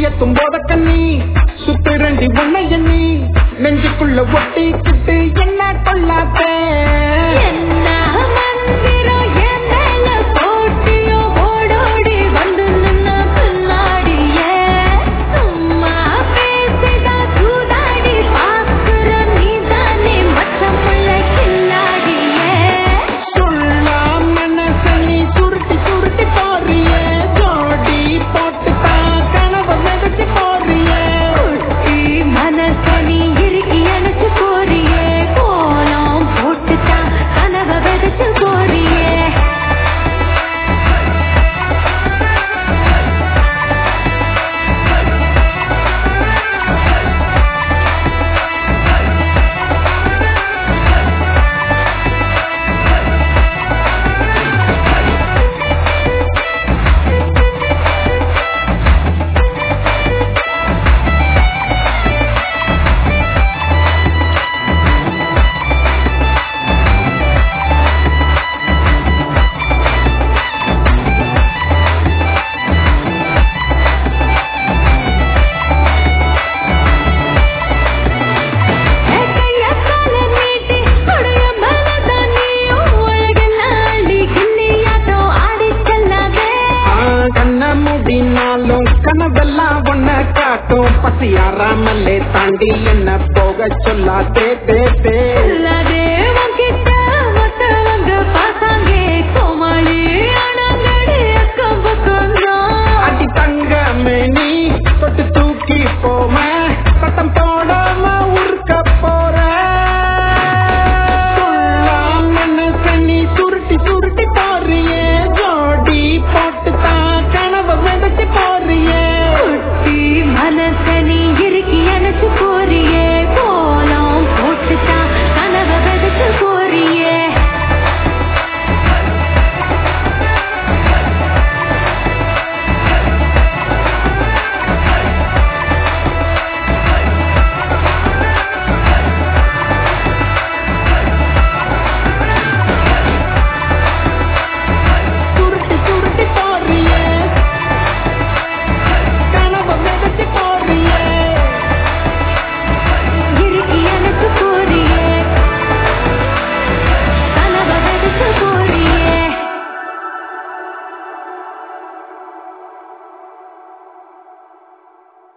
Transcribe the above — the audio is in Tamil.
எத்தும் போத கண்ணி சுத்து ரெண்டி உன்னை எண்ணி நெஞ்சுக்குள்ள ஒட்டிக்கிட்டு என்ன கொள்ளாத என்ன மந்திரம் என் மேல போட்டியோ ஓடோடி வந்து நின்ன பின்னாடியே சும்மா பேசிதான் சூதாடி பாக்குற நீதானே மச்சமுள்ள கில்லாடியே சொல்லா மனச நீ சுருட்டி சுருட்டி போறியே ஜோடி போட்டுதான் கனவு மெதச்சு போறியே குட்டி மனச நீ இறுக்கி அணைச்சு போறியே கோலம் போட்டுதான் கனவை விதைச்சு போறியே கனவெல்லாம் ஒன்ன காட்டும் பசியாராமலே தாண்டி என்ன போக சொல்லாதே உன்கிட்ட மத்தவங்க பாசாங்கே கோமாளி